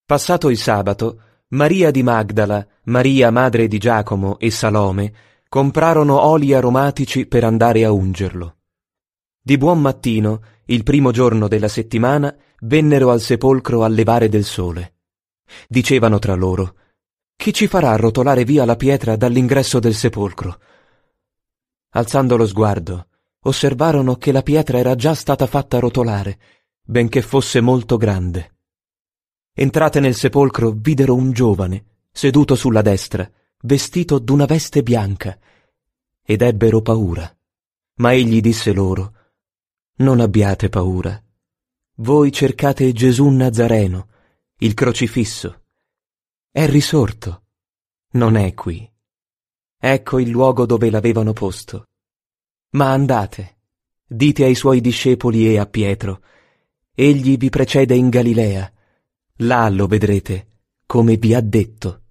Passato il sabato, Maria di Magdala, Maria madre di Giacomo e Salome comprarono oli aromatici per andare a ungerlo. Di buon mattino, il primo giorno della settimana, vennero al sepolcro al levare del sole. Dicevano tra loro: «Chi ci farà rotolare via la pietra dall'ingresso del sepolcro?» Alzando lo sguardo, osservarono che la pietra era già stata fatta rotolare, benché fosse molto grande. Entrate nel sepolcro, videro un giovane, seduto sulla destra, vestito d'una veste bianca, ed ebbero paura. Ma egli disse loro: «Non abbiate paura. Voi cercate Gesù Nazareno, il crocifisso. È risorto. Non è qui. Ecco il luogo dove l'avevano posto. Ma andate, dite ai suoi discepoli e a Pietro: egli vi precede in Galilea. Là lo vedrete, come vi ha detto».